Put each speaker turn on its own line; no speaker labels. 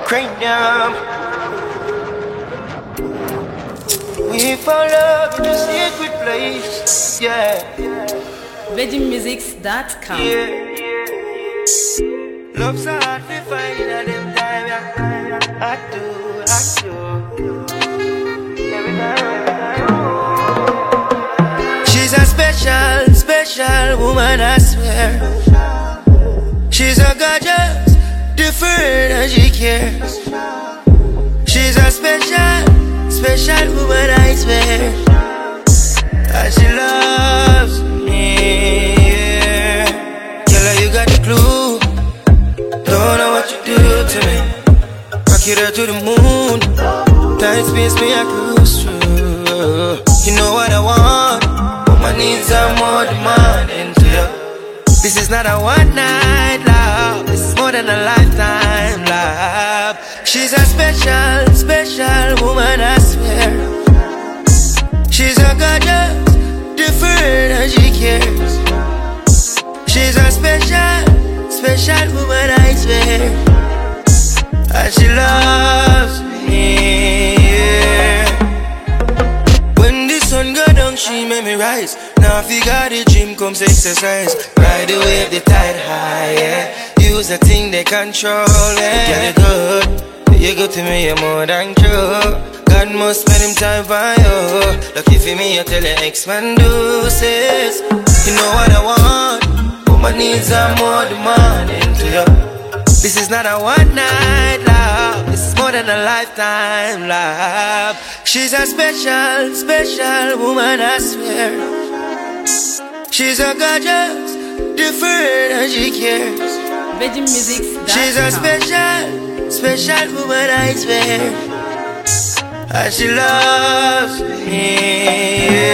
cranium. We found love in a secret place. Yeah.
VeggieMusics.com.
Yeah. Love's so hard to find at them time. Yeah. I do. Every time. She's a special woman, I swear. She's a gorgeous, different and she cares. She's a special woman, I swear. And she loves me, yeah. Girl, you got the clue. Don't know what you do to me. Rock it up to the moon. Tight space me I cruise through. You know what I want, but my needs are more demanding to you. This is not a one night love, this is more than a lifetime love. She's a special woman, I swear. She's a gorgeous, different and she cares. She's a special woman, I swear. And she loves me, yeah. When the sun go down, she make me rise. Now if you got the gym, comes exercise. Ride the wave, the tide high, yeah. Use the thing they control, yeah. You're good to me, you're more than true. God must spend him time for you. Lucky for me, I tell your ex-man deuces. You know what I want, but my needs are more demanding to you. This is not a one night love, this is more than a lifetime love. She's a special woman, I swear. She's a gorgeous, different and she cares.
VeggieMusics.com.
She's a special woman, I swear. And she loves me, yeah.